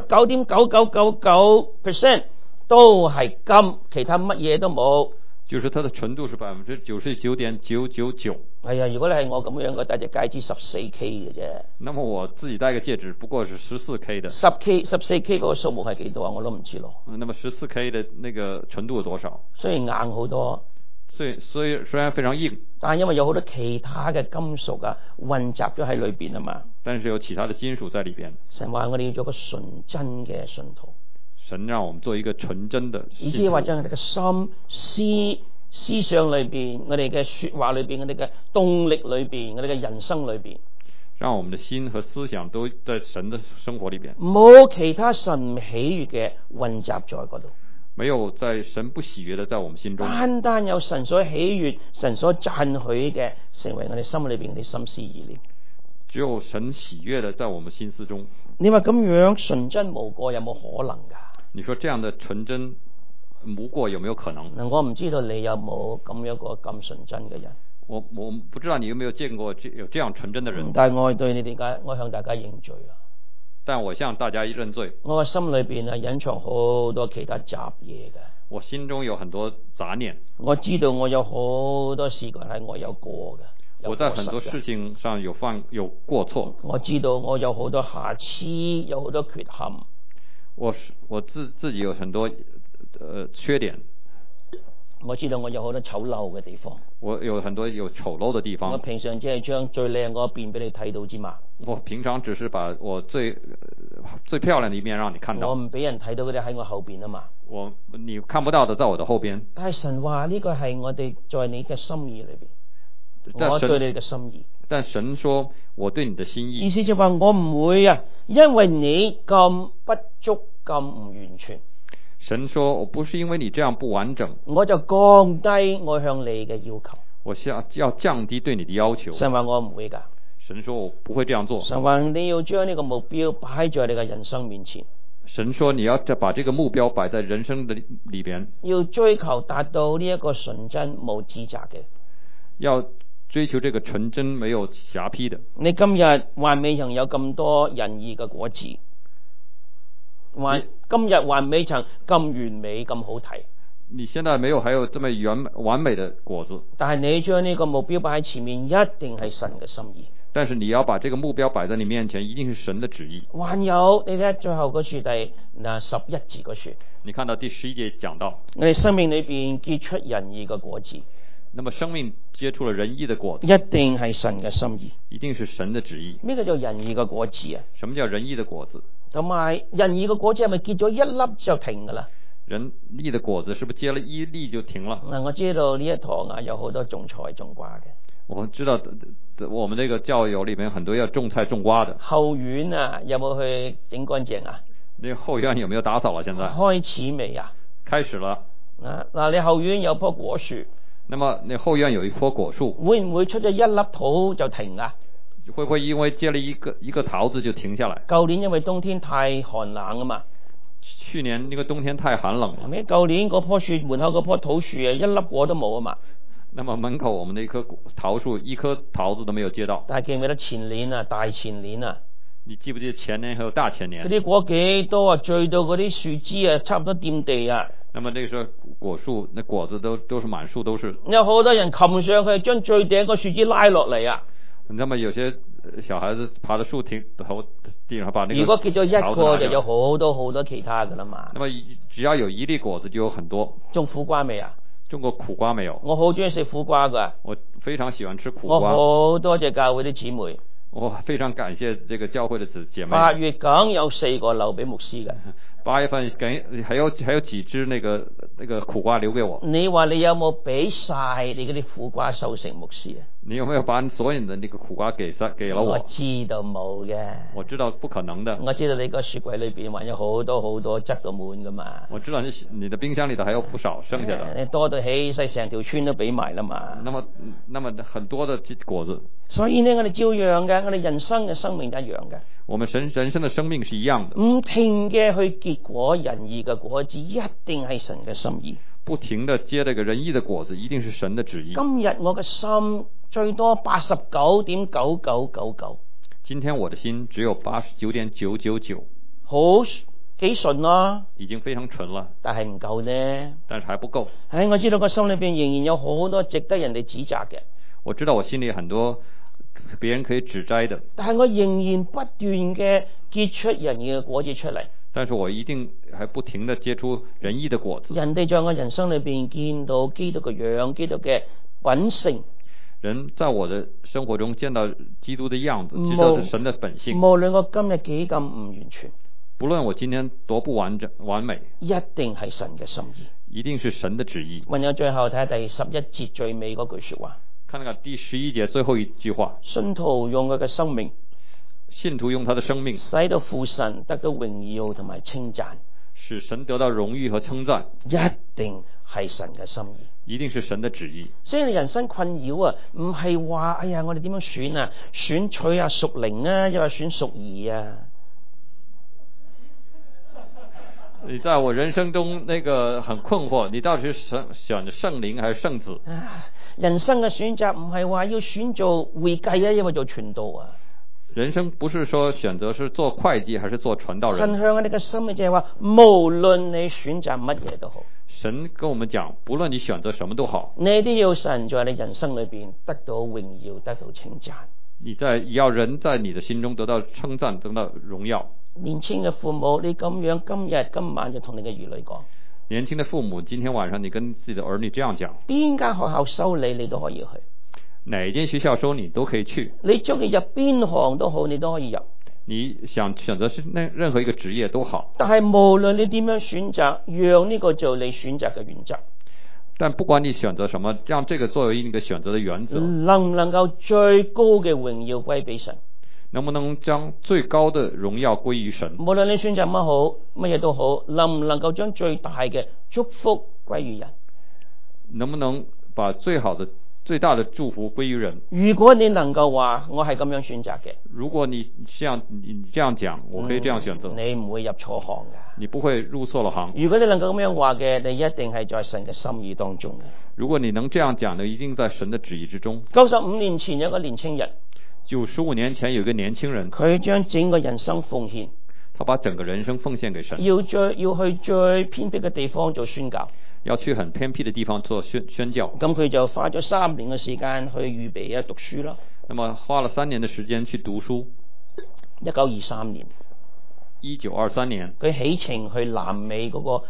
99.9999% 都係金，其他乜嘢都冇。 就是它的純度是99.999%。 係啊，如果你係我咁樣嘅，戴隻戒指14K 嘅啫。 那麼我自己戴個戒指不過是14K 的。 14K 嗰個數目係幾多啊？我都唔知咯。 那麼14K 的那個純度有多少？ 雖然硬好多， 雖然非常硬， 但因為有好多其他嘅金屬啊混雜咗喺裏邊啊嘛。 但是有其他的金屬在裏邊。 神話我哋要做個純真嘅信徒。 神讓我們做一個純真的信徒。 意思話將我哋嘅心思想裏邊，我哋嘅說話裏邊，我哋嘅動力裏邊，我哋嘅人生裏邊， 讓我們的心和思想都在神的生活裏邊， 冇其他神唔喜悅嘅混雜在嗰度。 沒有在神不喜悅的在我們心中， 單單有神所喜悅、神所讚許嘅，成為我哋心裏邊嘅心思意念。 只有神喜悅的在我們心思中。 你話咁樣純真無過有冇可能噶？ 你說這樣的純真無過有沒有可能？ 我唔知道你有冇咁樣個咁純真嘅人。 我不知道你有沒有見過有這樣純真的人。 但係我對你哋我向大家認罪啊！ 但我向大家認罪。 我個心裏邊隱藏好多其他雜嘢嘅。 我心中有很多雜念。我知道我有好多事情係我有過嘅。 我在很多事情上有過錯。 我知道我有好多瑕疵，有好多缺陷。我自己有很多缺點。 我知道我有好多醜陋嘅地方， 我有很多有醜陋的地我方， 平常只係將最靚嗰一邊俾你睇到之嘛， 我平常只是把我最漂亮的一面讓你看我到， 唔俾人睇到嗰啲喺我後邊啊嘛。 你看不到的在我的後邊。 但係神話呢個係我哋在你嘅心意裏邊，我對你嘅心意。 但神說我對你的心意， 意思就話我唔會啊，因為你咁不足咁唔完全， 神說我不是因為你這樣不完整， 我就降低我向你嘅要求。 我要降低對你的要求。 神話我唔會㗎。 神說我不會這樣做。 神話你要將呢個目標擺在你嘅人生面前。 神說你要把這個目標擺在人生的裏邊， 要追求達到呢一個純真冇指責嘅， 要追求這個純真沒有瑕疵的。 你今日還未曾有咁多仁義嘅果子，今日還未曾咁完美咁好睇。 你現在沒有還有這麼完美的果子， 但係你將呢個目標擺喺前面，一定係神嘅心意。 但是你要把這個目標擺在你面前，一定是神的旨意。 還有你睇最後嗰處第11節嗰處， 你看到第11節講到， 我哋生命裏邊結出仁義嘅果子。 那麼生命結出了仁義的果子， 一定係神嘅心意， 一定是神的旨意。 咩叫做仁義嘅果子啊？ 什麼叫仁義的果子？ 同埋仁義嘅果子係咪結咗一粒就停噶啦？ 仁義的果子是不是結了一粒就停了？ 我知道呢一堂有好多種菜種瓜嘅。 我知道我們這個教友裏面很多要種菜種瓜的。 後院有冇去整乾淨啊？ 你後院有沒有打掃了？現在開始未啊？ 開始了。 你後院有棵果樹， 那麼你後院有一棵果樹， 會唔會出咗一粒桃就停啊？ 會不會因為結了一個桃子就停下來？ 舊年因為冬天太寒冷啊嘛。 去年那個冬天太寒冷了。 係咪？舊年嗰棵樹門口嗰棵桃樹一粒果都冇啊嘛。 那麼門口我們的一棵桃樹，一顆桃子都沒有結到。 但係記唔記得前年大前年你記不記得前年還有大前年？ 嗰啲果幾多啊？聚到嗰啲樹枝差唔多掂地啊。 那麼那個時候果樹，那果子都是滿樹都是。 有好多人擒上去將最頂個樹枝拉落嚟啊。 那麼有些小孩子爬到樹頂上把那個。 如果結咗一個就有好多其他噶啦嘛。 那麼只要有一粒果子就有很多。 種苦瓜未啊？ 種過苦瓜沒有？ 我好中意食苦瓜噶。 我非常喜歡吃苦瓜。 我好多謝教會啲姊妹。 我非常感謝這個教會的姐妹。 8月梗有4個留俾牧師嘅。 8月份還有幾隻那個苦瓜留給我。 你話你有冇俾晒你嗰啲苦瓜收成牧師啊？ 你有沒有把所有的那個苦瓜給了我？ 我知道冇嘅。 我知道不可能的。 我知道你個雪櫃裏邊還有好多擠到滿噶嘛。 我知道你的冰箱裏頭還有不少剩下的。 你多到起勢成條村都俾埋啦嘛。 那麼很多的果子。 所以呢，我哋照樣嘅，我哋人生嘅生命一樣嘅。 我們人生的生命是一樣的。 唔停嘅去結果仁義嘅果子，一定係神嘅心意。 不停的結這個仁義的果子，一定是神的旨意。 今日我嘅心最多89.9999。 今天我的心只有89.999。 好幾純咯。 已經非常純了。 但係唔夠呢。 但是還不夠。 我知道個心裏邊仍然有好多值得人哋指責嘅。 我知道我心裏很多別人可以指摘的。 但係我仍然不斷嘅結出仁義嘅果子出嚟。 但是我一定還不停地結出仁義的果子。 人哋在我人生裏邊見到基督嘅樣，基督嘅品性。 人在我的生活中見到基督的樣子，知道神的本性。 無論我今日幾咁唔完全， 不論我今天多不完美， 一定係神嘅心意， 一定是神的旨意。 還有最後睇下第11節最尾嗰句說話。 看那個第11節最後一句話。 信徒用佢嘅生命。 信徒用他的生命， 使到父神得到榮耀同埋稱讚， 使神得到榮譽和稱讚， 一定係神嘅心意， 一定是神的旨意。 所以你人生困擾啊，唔係話哎呀我哋點樣選啊，選取啊屬靈啊，又話選屬兒啊。 你在我人生中那個很困惑，你到底是選聖靈還是聖子？ 人生嘅選擇唔係話要選做會計啊，因為做傳道啊。 人生不是說選擇是做會計還是做傳道人。 神向我哋嘅心就係話，無論你選擇乜嘢都好。 神跟我們講，不論你選擇什麼都好， 你都要神在你人生裏邊得到榮耀，得到稱讚。 要人在你的心中得到稱讚，得到榮耀。 年輕嘅父母，你咁樣今晚就同你嘅兒女講。 年輕的父母，今天晚上你跟自己的兒女這樣講， 邊間學校收你，你都可以去。 哪間學校收你都可以去。 你中意入邊行都好，你都可以入。 你想選擇是任何一個職業都好。 但係無論你點樣選擇，讓呢個做你選擇嘅原則。 但不管你選擇什麼，讓這個作為一個選擇的原則。 能唔能夠最高嘅榮耀歸俾神？ 能不能將最高的榮耀歸於神？ 無論你選擇乜好，乜嘢都好，能唔能夠將最大嘅祝福歸於人？ 能不能把最大的祝福歸於人？ 如果你能夠話我係咁樣選擇嘅， 如果你這樣講，我可以這樣選擇， 你唔會入錯行㗎。 你不會入錯了行。 如果你能夠咁樣話嘅，你一定係在神嘅心意當中嘅。 如果你能這樣講，你一定在神的旨意之中。 95年前有一個年輕人 ，95年前有一個年輕人， 佢將整個人生奉獻， 他把整個人生奉獻給神， 要去最偏僻嘅地方做宣教， 要去很偏僻的地方做宣教。 咁佢就花咗3年嘅時間去預備讀書啦。 那麼花了3年的時間去讀書。 1923年 ，1923年， 佢起程去南美嗰個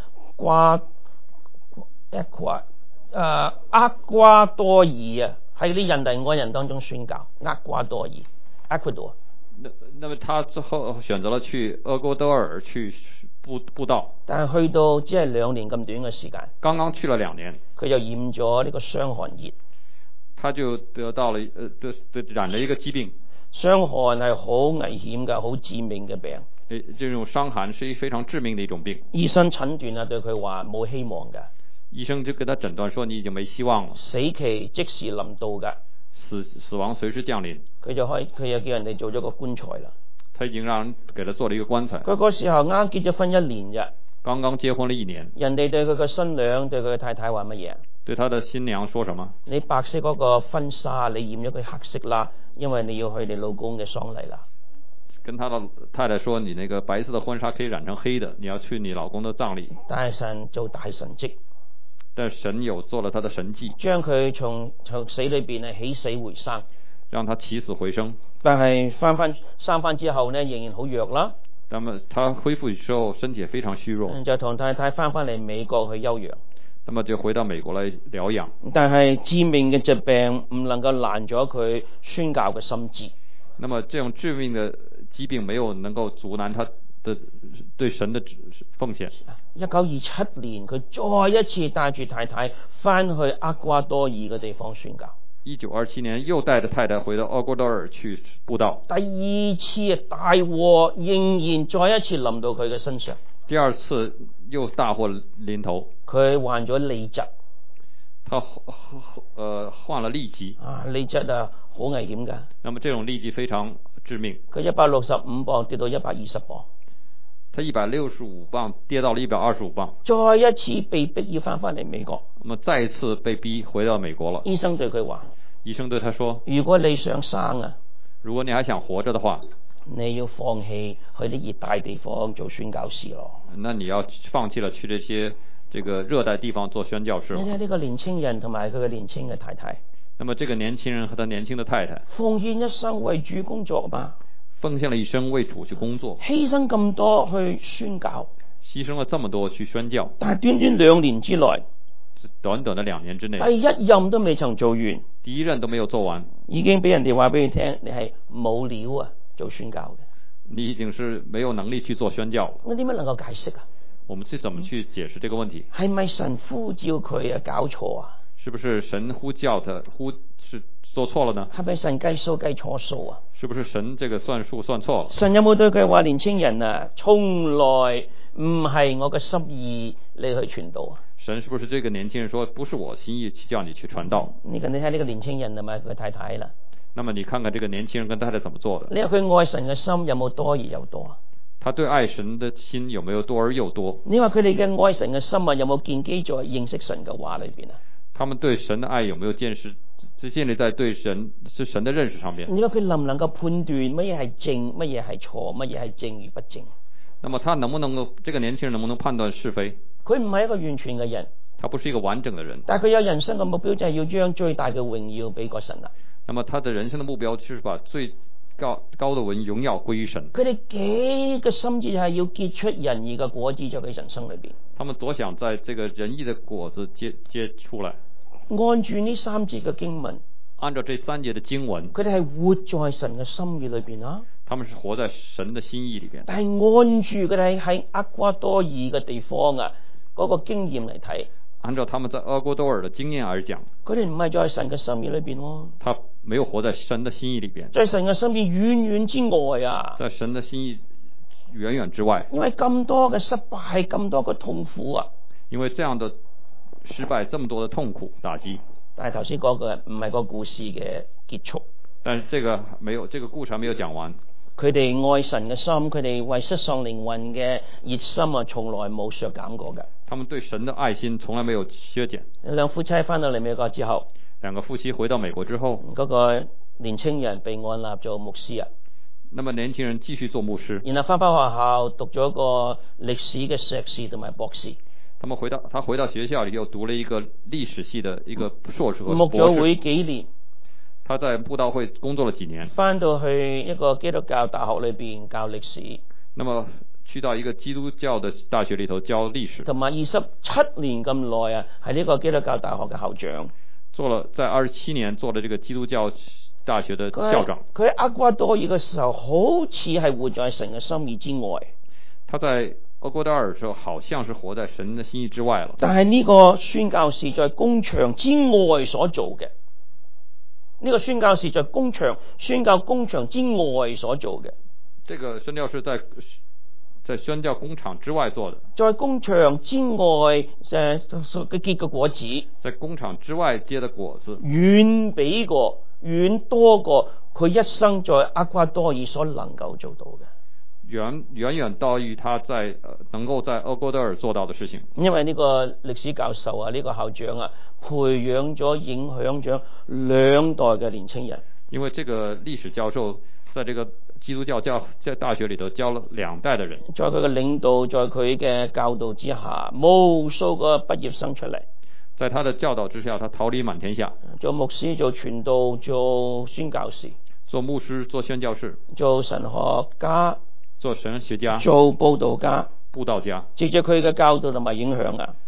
厄瓜多爾啊，喺啲印第安人當中宣教。厄瓜多爾 ，Ecuador。 那麼他之後選擇了去厄瓜多爾去布道，但係去到只係2年咁短嘅時間， 剛剛去了2年， 佢就染咗呢個傷寒熱， 他就得到了染了一個疾病。 傷寒係好危險嘅，好致命嘅病。 這種傷寒是非常致命的一種病。 醫生診斷對佢話冇希望嘅。 醫生就給他診斷說你已經沒希望了， 死期即時臨到嘅， 死亡隨時降臨。佢又叫人哋做咗個棺材啦。 他已經讓人給他做了一個棺材。 佢嗰時候啱結咗婚1年啫。 剛剛結婚了1年。 人哋對佢嘅新娘對佢嘅太太話乜嘢？ 對他的新娘說什麼？ 你白色嗰個婚紗你染咗佢黑色啦，因為你要去你老公嘅喪禮啦。 跟他的太太說，你那個白色的婚紗可以染成黑的，你要去你老公的葬禮。 但係神做大神蹟。 但神有做了他的神蹟， 將佢從死裏邊起死回生， 讓他起死回生。 但係生翻之後呢，仍然好弱啦。 那麼他恢復之後，身體非常虛弱， 就同太太翻嚟美國去休養。 那麼就回到美國來療養。 但係致命嘅疾病唔能夠攔咗佢宣教嘅心志。 那麼這種致命的疾病沒有能夠阻攔他的對神的奉獻。 1927年，佢再一次帶住太太翻去厄瓜多爾嘅地方宣教。 1927年又帶着太太回到厄瓜多爾去布道。 第2次大禍仍然再一次臨到佢嘅身上。 第2次又大禍臨頭， 佢患咗痢疾。 他患了痢疾。 痢疾好危險㗎。 那麼這種痢疾非常致命。 佢165磅跌到120磅。 他165磅跌到了125磅。 再一次被逼要翻嚟美國。 那麼再一次被逼回到美國了。 醫生對佢話： 醫生對他說， 如果你想生啊， 如果你還想活着的話， 你要放棄去啲熱帶地方做宣教士咯。 那你要放棄了去這個熱帶地方做宣教士。 你睇呢個年輕人同埋佢嘅年輕嘅太太。 那麼這個年輕人和他年輕的太太， 奉獻一生為主工作吧。 奉獻了一生為主去工作， 犧牲咁多去宣教， 犧牲了這麼多去宣教。 但係短短2年之內， 短短的2年之內， 第一任都未曾做完， 第一任都沒有做完， 已經俾人哋話俾你聽，你係冇料啊做宣教嘅。 你已經是沒有能力去做宣教。 我點樣能夠解釋啊？ 我們是怎麼去解釋這個問題？ 係咪神呼召佢啊搞錯啊？ 是不是神呼叫他是做錯了呢？ 係咪神計數計錯數啊？ 是不是神這個算數算錯了？ 神有冇對佢話，年輕人啊，從來唔係我嘅心意你去傳道啊？ 神是不是這個年輕人說，不是我心意叫你去傳道？ 你睇呢個年輕人同埋佢太太啦。 那麼你看看這個年輕人跟太太怎麼做的？ 你話佢愛神嘅心有冇多而又多啊？ 他對愛神的心有沒有多而又多？ 你話佢哋嘅愛神嘅心啊，有冇建基在認識神嘅話裏邊啊？ 他們對神的愛有沒有建立在對神的認識上面？ 你話佢能唔能夠判斷乜嘢係正，乜嘢係錯，乜嘢係正與不正？ 那麼他能不能夠，這個年輕人能不能判斷是非？ 佢唔係一個完全嘅人， 他不是一個完整的人， 但係佢有人生嘅目標就係要將最大嘅榮耀俾個神啊。 那麼他的人生的目標就是把最高的文榮耀歸於神。 佢哋幾個心志係要結出仁義嘅果子，在佢人生裏邊。 他們多想在這個仁義的果子結出來。 按住呢3節嘅經文， 按照這3節的經文， 佢哋係活在神嘅心意裏邊啊。 他們是活在神的心意裏邊。 但係按住佢哋喺厄瓜多爾嘅地方啊，嗰個經驗嚟睇， 按照他們在厄瓜多爾的經驗而講， 佢哋唔係在神嘅心意裏邊喎。 他沒有活在神的心意裏邊， 在神嘅心意遠遠之外啊。 在神的心意遠遠之外。 因為咁多嘅失敗，咁多嘅痛苦啊。 因為這樣的失敗，這麼多的痛苦打擊。 但係頭先講嘅唔係個故事嘅結束。 但是這個故事還沒有講完。 佢哋愛神嘅心，佢哋為失喪靈魂嘅熱心啊，從來冇削減過嘅。 他們對神的愛心從來沒有削減。 兩夫妻翻到嚟美國之後， 兩個夫妻回到美國之後， 嗰個年青人被按立做牧師啊。 那麼年輕人繼續做牧師， 然後翻學校讀咗個歷史嘅碩士同埋博士。 他回到學校裏又讀了一個歷史系的一個碩士和博士。 牧咗會幾年。 他在布道會工作了幾年， 翻到去一個基督教大學裏邊教歷史。 那麼去到一個基督教的大學裏頭教歷史， 同埋27年咁耐啊，係呢個基督教大學嘅校長。 在27年做了這個基督教大學的校長。 佢喺厄瓜多爾嘅時候，好似係活在神嘅心意之外。 他在厄瓜多爾嘅時候，好像是活在神的心意之外了。 但係呢個宣教士在工場之外所做嘅，呢個宣教士在宣教工場之外所做嘅。 這個宣教士在宣教工場之外做的， 在工場之外嘅結嘅果子， 在工場之外結的果子， 遠多過佢一生在厄瓜多爾所能夠做到嘅。 遠遠大於他能夠在厄瓜多爾做到的事情。 因為呢個歷史教授啊，呢個校長啊，培養咗影響咗2代嘅年輕人。 因為這個歷史教授在這個基督教在大學裏頭教了2代的人， 在佢嘅領導，在佢嘅教導之下，無數個畢業生出嚟。 在他的教導之下，他桃李滿天下。 做牧師，做傳道，做宣教士， 做牧師，做宣教士， 做神學家， 做神學家， 做佈道家，藉着佢嘅教導同埋影響啊，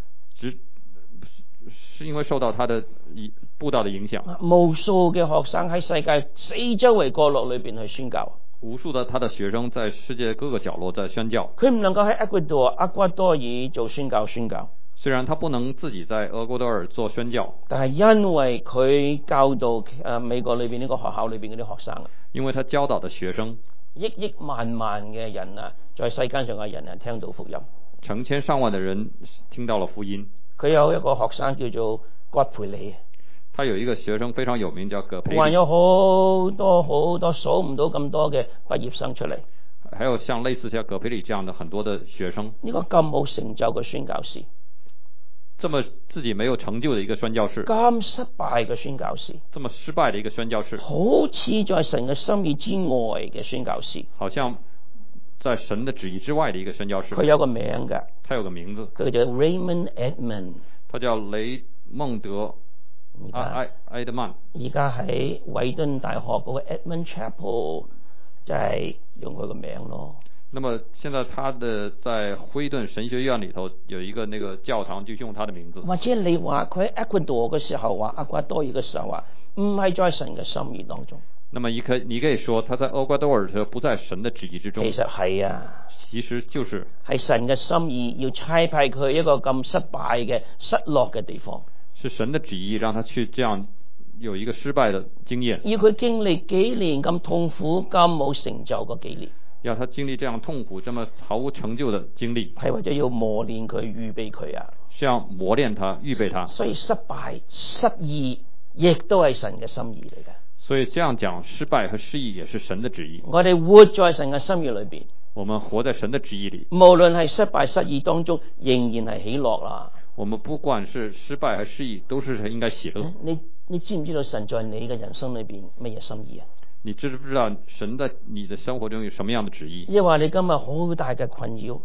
是因為受到他的佈道的影響， 無數嘅學生喺世界四周圍角落裏邊去宣教。 無數的他的學生在世界各個角落在宣教。 佢唔能夠喺厄瓜多爾做宣教。 雖然他不能自己在厄瓜多爾做宣教， 但係因為佢教導美國裏邊呢個學校裏邊嗰啲學生啊， 因為他教導的學生億萬嘅人啊，在世間上嘅人啊聽到福音， 成千上萬的人聽到了福音。 佢有一個學生叫做葛培理， 他有一個學生非常有名叫葛培理， 還有好多數唔到咁多嘅畢業生出嚟， 還有像類似像葛培理這樣的很多的學生。 呢個咁冇成就嘅宣教士， 這麼自己沒有成就的一個宣教士， 咁失敗嘅宣教士， 這麼失敗的一個宣教士， 好似在神嘅心意之外嘅宣教士， 好像在神的旨意之外的一個宣教士。 佢有個名嘅， 他有個名字， 佢叫 Raymond Edman， 他叫雷蒙德埃德曼。 而家喺韋頓大學嗰個 Edmund Chapel 就係用佢個名咯。 那麼現在他的在惠頓神學院裏頭有一個那個教堂，就用他的名字。 或者你話佢喺厄瓜多爾嘅時候啊，厄瓜多爾嘅時候啊，唔係在神嘅心意當中。 那麼你可以說他在厄瓜多爾時不在神的旨意之中。 其實係啊， 其實就是係神嘅心意要差派佢一個咁失敗嘅失落嘅地方。 是神的旨意讓他去這樣有一個失敗的經驗， 要佢經歷幾年咁痛苦、咁冇成就嗰幾年。 要他經歷這樣痛苦、這麼毫無成就的經歷， 係為咗要磨練佢、預備佢啊。 是要磨練他、預備他。 所以失敗、失意，亦都係神嘅心意嚟嘅。 所以這樣講，失敗和失意也是神的旨意。 我哋活在神嘅心意裏邊， 我們活在神的旨意裏， 無論係失敗、失意當中，仍然係喜樂啦。 我們不管是失敗還是失意，都是應該喜樂。 你知唔知道神在你嘅人生裏邊乜嘢心意啊？ 你知不知道神在你的生活中有什麼樣的旨意？ 亦話你今日好大嘅困擾，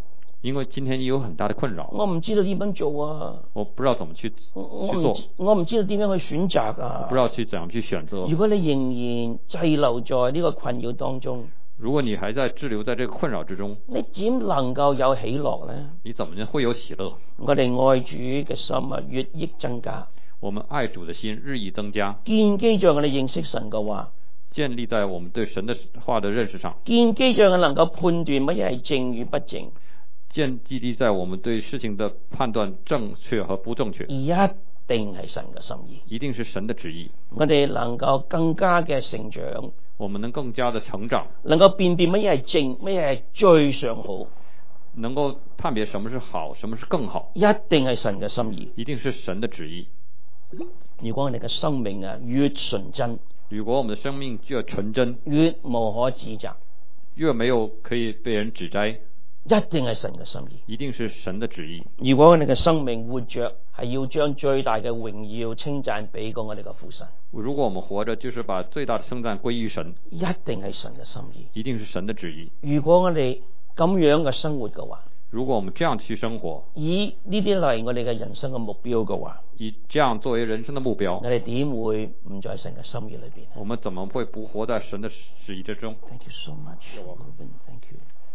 因為今天有很大的困擾， 我唔知道點樣做啊， 我不知道怎麼去做， 我唔知道點樣去選擇啊， 不知道去怎樣去選擇。 如果你仍然滯留在呢個困擾當中， 如果你還在滯留在這個困擾之中， 你點能夠有喜樂呢？ 你怎麼會有喜樂？ 我哋愛主嘅心啊，越益增加。 我們愛主的心日益增加， 建基在我哋認識神嘅話， 建立在我們對神的話的認識上， 建基在我能夠判斷乜嘢係正與不正， 建立在我們對事情的判斷正確和不正確， 一定係神嘅心意， 一定是神的旨意。 我哋能夠更加嘅成長， 我們能更加的成長， 能夠辨別乜嘢係正，乜嘢係最上好， 能夠判別什麼是好，什麼是更好， 一定係神嘅心意， 一定是神的旨意。 如果我哋嘅生命啊越純真， 如果我們的生命越純真， 越無可指責， 越沒有可以被人指摘， 一定係神嘅心意， 一定是神的旨意。 如果我哋嘅生命活着係要將最大嘅榮耀稱讚俾過我哋嘅父神， 如果我們活着就是把最大的稱讚歸於神， 一定係神嘅心意， 一定是神的旨意。 如果我哋咁樣嘅生活嘅話， 如果我們這樣去生活， 以呢啲嚟我哋嘅人生嘅目標嘅話， 以這樣作為人生的目標， 我哋點會唔在神嘅心意裏邊？ 我們怎麼會不活在神的旨意之中？ Thank you so much. Thank you.